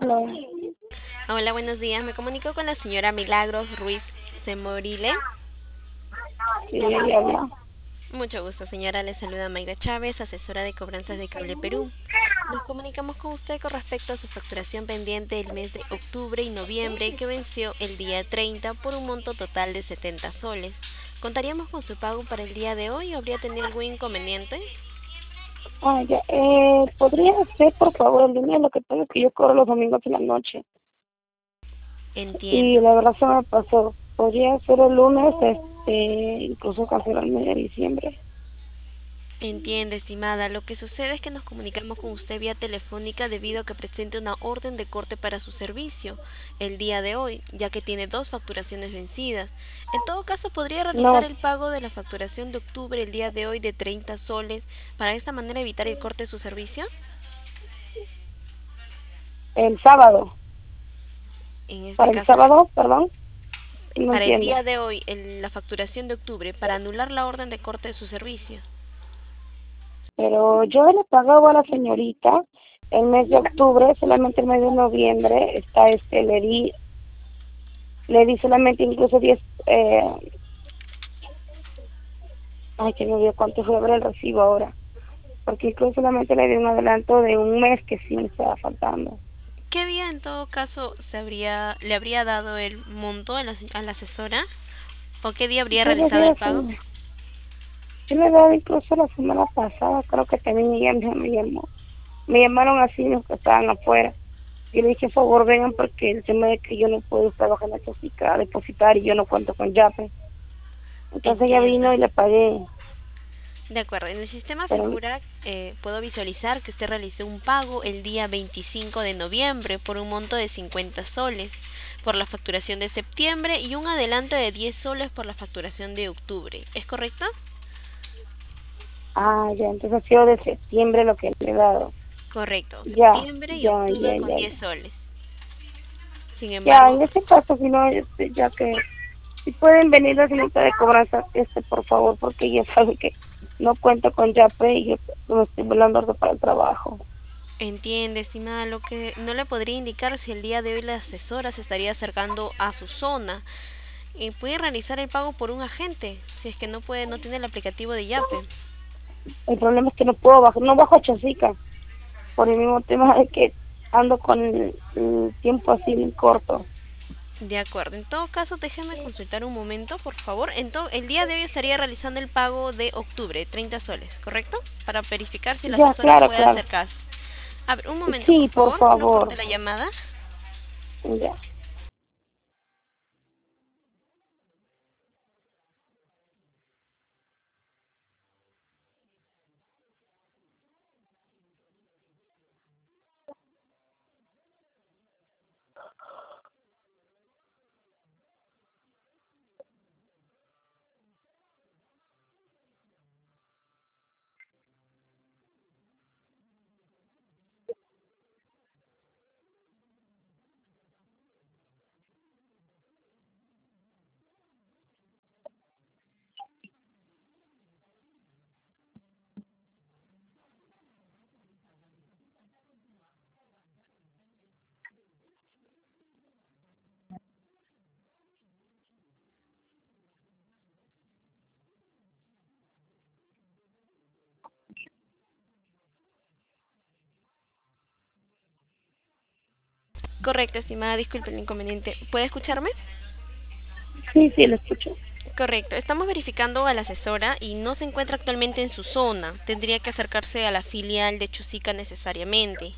Hola, Hola, buenos días. Me comunico con la señora Milagros Ruiz Semorile. sí, ella habla. Mucho gusto, señora. Le saluda Mayra Chávez, asesora de cobranzas de Cable Perú. Nos comunicamos con usted con respecto a su facturación pendiente del mes de octubre y noviembre que venció el día 30 por un monto total de 70 soles. ¿Contaríamos con su pago para el día de hoy o habría tenido algún inconveniente? Ya, ¿podría ser, por favor, el lunes? Lo que pasa es que yo cobro los domingos en la noche y Entiendo. la verdad se me pasó. Podría ser el lunes, incluso cancelar el mes de diciembre. Entiende, estimada. Lo que sucede es que nos comunicamos con usted vía telefónica debido a que presente una orden de corte para su servicio el día de hoy, ya que tiene dos facturaciones vencidas. En todo caso, podría realizar No, el pago de la facturación de octubre el día de hoy de 30 soles para de esta manera evitar el corte de su servicio. el sábado. En este Para el caso, sábado, perdón, no para el entiendo. día de hoy, la facturación de octubre para anular la orden de corte de su servicio. Pero yo le pagaba a la señorita el mes de octubre, solamente el mes de noviembre está le di solamente incluso 10, ay, que me dio cuánto fue ver el recibo ahora, porque incluso solamente le di un adelanto de un mes que sí me estaba faltando. ¿Qué día en todo caso le habría dado el monto a la asesora? ¿O qué día habría Yo le di realizado el pago? yo le he dado incluso la semana pasada, creo que también ella me llamó. Me llamaron así los que estaban afuera. Y le dije, por favor, vengan porque el tema es que yo no puedo trabajar en la chosica, a depositar y yo no cuento con Yape. Entonces ella Entiendo. vino y le pagué. De acuerdo, en el sistema Pero, figura, puedo visualizar que usted realizó un pago el día 25 de noviembre por un monto de 50 soles por la facturación de septiembre y un adelanto de 10 soles por la facturación de octubre. ¿Es correcto? ya, entonces ha sido de septiembre lo que le he dado. Correcto, Ya, septiembre y ya, octubre ya, con ya, 10 ya. soles. Sin Ya, embargo, en este caso, si no, ya que si pueden venir la señorita de cobranza, por favor, porque ella sabe que no cuento con Yape y yo me estoy volando para el trabajo. entiende, estimada, lo que no le podría indicar si el día de hoy la asesora se estaría acercando a su zona y puede realizar el pago por un agente, si es que no puede, no tiene el aplicativo de Yape. El problema es que no puedo bajar, no bajo a Chosica, por el mismo tema de que ando con el tiempo así bien corto. De acuerdo. En todo caso, déjeme consultar un momento, por favor. El día de hoy estaría realizando el pago de octubre, 30 soles, ¿correcto? Para verificar si la Ya, asesora claro, puede claro. acercarse. A ver, un momento, por Sí, por favor. No favor. corte la llamada. Ya. Correcto, estimada. Disculpe el inconveniente. ¿Puede escucharme? Sí, sí, lo escucho. Correcto. Estamos verificando a la asesora y no se encuentra actualmente en su zona. Tendría que acercarse a la filial de Chusica necesariamente.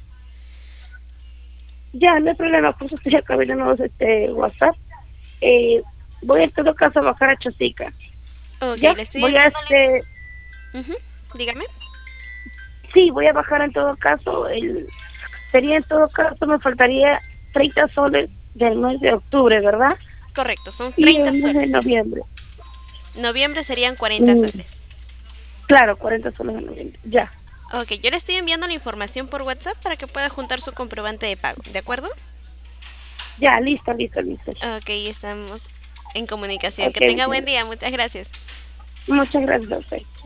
Ya, no hay problema, por eso estoy acá viendo WhatsApp. Eh, Voy en todo caso a bajar a Chosica. Ok, Ya, le estoy voy a enviando Ujú, dígame. sí, voy a bajar en todo caso. Sería en todo caso, me faltaría 30 soles del mes de octubre, ¿verdad? Correcto, son Y 30 el mes de soles. noviembre. Noviembre serían 40 Mm, soles. claro, 40 soles de noviembre. Ya, Ok, yo le estoy enviando la información por WhatsApp para que pueda juntar su comprobante de pago, ¿de acuerdo? ya, listo, listo, listo. Ok, estamos en comunicación. Ok, Que tenga buen día, muchas gracias. muchas gracias a usted.